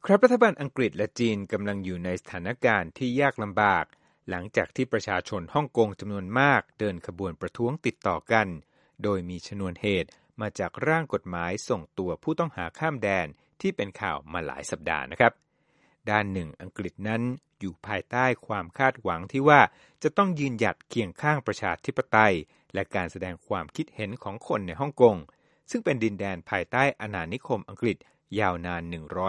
ครับรัฐบาลอังกฤษและจีนกำลังอยู่ในสถานการณ์ที่ยากลำบากหลังจากที่ประชาชนฮ่องกงจำนวนมากเดินขบวนประท้วงติดต่อกันโดยมีชนวนเหตุมาจากร่างกฎหมายส่งตัวผู้ต้องหาข้ามแดนที่เป็นข่าวมาหลายสัปดาห์นะครับด้านหนึ่งอังกฤษนั้นอยู่ภายใต้ความคาดหวังที่ว่าจะต้องยืนหยัดเคียงข้างประชาธิปไตยและการแสดงความคิดเห็นของคนในฮ่องกงซึ่งเป็นดินแดนภายใต้อาณานิคมอังกฤษยาวนาน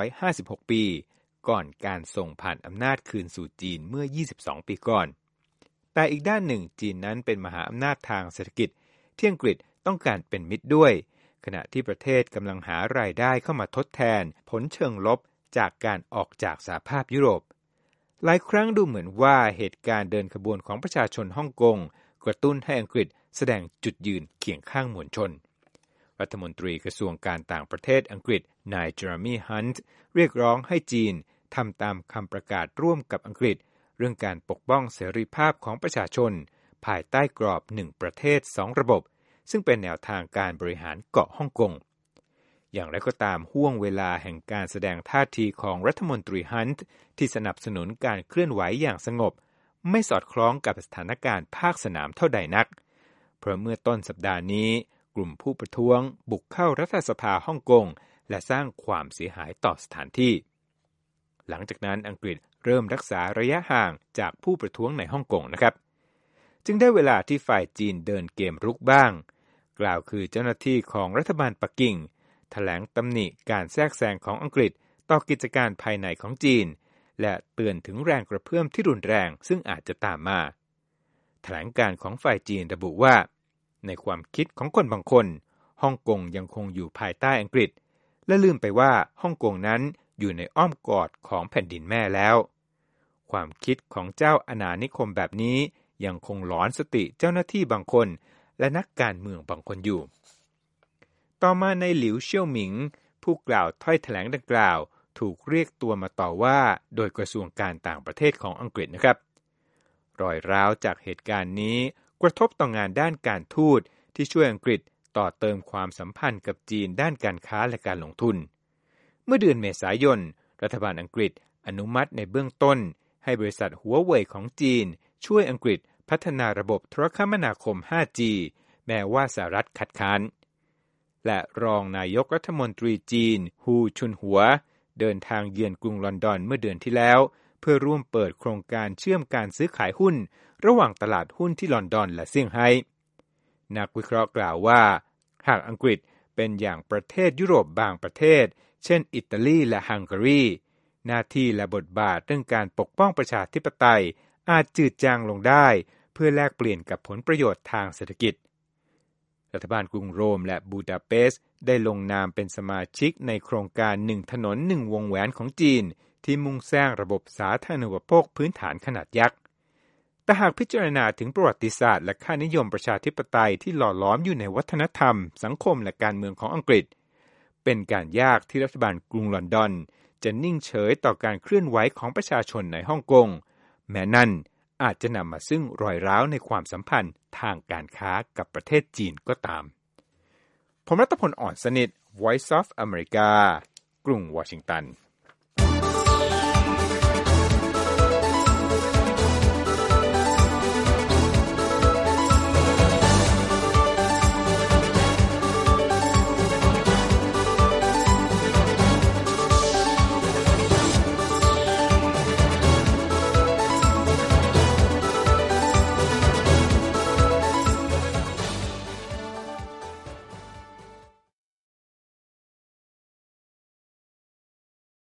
156ปีก่อนการส่งผ่านอำนาจคืนสู่จีนเมื่อ22ปีก่อนแต่อีกด้านหนึ่งจีนนั้นเป็นมหาอำนาจทางเศรษฐกิจที่อังกฤษต้องการเป็นมิตรด้วยขณะที่ประเทศกำลังหารายได้เข้ามาทดแทนผลเชิงลบจากการออกจากสหภาพยุโรปหลายครั้งดูเหมือนว่าเหตุการณ์เดินขบวนของประชาชนฮ่องกงกระตุ้นให้อังกฤษแสดงจุดยืนเคียงข้างมวลชนรัฐมนตรีกระทรวงการต่างประเทศอังกฤษนายเจอร์มี่ฮันต์เรียกร้องให้จีนทำตามคำประกาศร่วมกับอังกฤษเรื่องการปกป้องเสรีภาพของประชาชนภายใต้กรอบ1ประเทศ2ระบบซึ่งเป็นแนวทางการบริหารเกาะฮ่องกงอย่างไรก็ตามห้วงเวลาแห่งการแสดงท่าทีของรัฐมนตรีฮันต์ที่สนับสนุนการเคลื่อนไหวอย่างสงบไม่สอดคล้องกับสถานการณ์ภาคสนามเท่าใดนักเพราะเมื่อต้นสัปดาห์นี้กลุ่มผู้ประท้วงบุกเข้ารัฐสภาฮ่องกงและสร้างความเสียหายต่อสถานที่หลังจากนั้นอังกฤษเริ่มรักษาระยะห่างจากผู้ประท้วงในฮ่องกงนะครับจึงได้เวลาที่ฝ่ายจีนเดินเกมรุกบ้างกล่าวคือเจ้าหน้าที่ของรัฐบาลปักกิ่งแถลงตำหนิการแทรกแซงของอังกฤษต่อกิจการภายในของจีนและเตือนถึงแรงกระเพื่อมที่รุนแรงซึ่งอาจจะตามมาแถลงการของฝ่ายจีนระบุว่าในความคิดของคนบางคนฮ่องกงยังคงอยู่ภายใต้อังกฤษและลืมไปว่าฮ่องกงนั้นอยู่ในอ้อมกอดของแผ่นดินแม่แล้วความคิดของเจ้าอาณานิคมแบบนี้ยังคงหลอนสติเจ้าหน้าที่บางคนและนักการเมืองบางคนอยู่ต่อมาในหลิวเซี่ยวหมิงผู้กล่าวถ้อยแถลงดังกล่าวถูกเรียกตัวมาต่อว่าโดยกระทรวงการต่างประเทศของอังกฤษนะครับรอยร้าวจากเหตุการณ์นี้กระทบต่องานด้านการทูตที่ช่วยอังกฤษต่อเติมความสัมพันธ์กับจีนด้านการค้าและการลงทุนเมื่อเดือนเมษายนรัฐบาลอังกฤษอนุมัติในเบื้องต้นให้บริษัทหัวเว่ยของจีนช่วยอังกฤษพัฒนาระบบโทรคมนาคม 5G แม้ว่าสหรัฐคัดค้านและรองนายกรัฐมนตรีจีนฮูชุนหัวเดินทางเยือนกรุงลอนดอนเมื่อเดือนที่แล้วเพื่อร่วมเปิดโครงการเชื่อมการซื้อขายหุ้นระหว่างตลาดหุ้นที่ลอนดอนและเซี่ยงไฮ้นักวิเคราะห์กล่าวว่าหากอังกฤษเป็นอย่างประเทศยุโรปบางประเทศเช่นอิตาลีและฮังการีหน้าที่และบทบาทเรื่องการปกป้องประชาธิปไตยอาจจืดจางลงได้เพื่อแลกเปลี่ยนกับผลประโยชน์ทางเศรษฐกิจรัฐบาลกรุงโรมและบูดาเปสต์ได้ลงนามเป็นสมาชิกในโครงการ1ถนน1วงแหวนของจีนที่มุ่งสร้างระบบสาธารณูปโภคพื้นฐานขนาดยักษ์แต่หากพิจารณาถึงประวัติศาสตร์และค่านิยมประชาธิปไตยที่หล่อหลอมอยู่ในวัฒนธรรมสังคมและการเมืองของอังกฤษเป็นการยากที่รัฐบาลกรุงลอนดอนจะนิ่งเฉยต่อการเคลื่อนไหวของประชาชนในฮ่องกงแม้นั่นอาจจะนำมาซึ่งรอยร้าวในความสัมพันธ์ทางการค้ากับประเทศจีนก็ตามผมรัตพล อ่อนสนิท Voice of America กรุงวอชิงตัน